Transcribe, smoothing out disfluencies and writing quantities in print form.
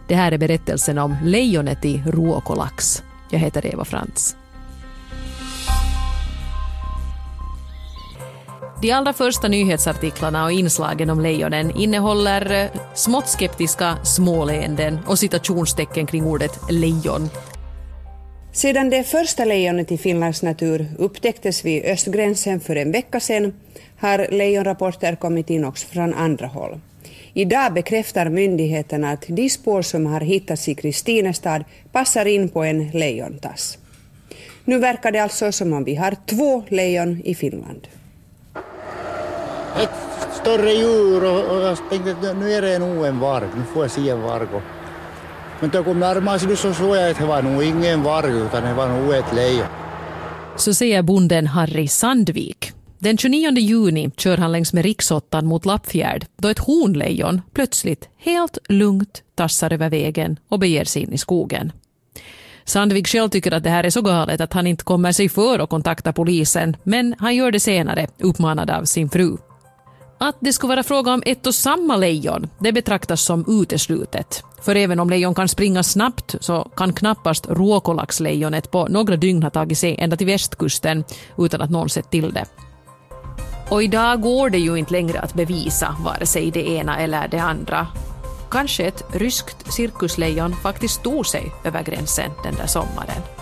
Det här är berättelsen om lejonet i Ruokolax. Jag heter Eva Frantz. De allra första nyhetsartiklarna och inslagen om lejonen innehåller smått skeptiska småleenden och citationstecken kring ordet lejon. Sedan det första lejonet i Finlands natur upptäcktes vid östgränsen för en vecka sedan har lejonrapporter kommit in också från andra håll. Idag bekräftar myndigheterna att de spår som har hittats i Kristinestad passar in på en lejontass. Nu verkar det alltså som om vi har 2 lejon i Finland. Ett större djur och jag tänkte att nu är det nog en varg, nu får jag se en varg. Men då kom närmare sig så såg jag att det var nog ingen varg utan det var nog ett lejon. Så säger bonden Harry Sandvik. Den 29 juni kör han längs med riksåttan mot Lappfjärd då ett honlejon plötsligt helt lugnt tassar över vägen och beger sig in i skogen. Sandvik själv tycker att det här är så galet att han inte kommer sig för att kontakta polisen, men han gör det senare, uppmanad av sin fru. Att det skulle vara fråga om ett och samma lejon, det betraktas som uteslutet. För även om lejon kan springa snabbt så kan knappast Ruokolaxlejonet på några dygn ha tagit sig ända till västkusten utan att någon sett till det. Och idag går det ju inte längre att bevisa vare sig det ena eller det andra. Kanske ett ryskt cirkuslejon faktiskt stod sig över gränsen den där sommaren.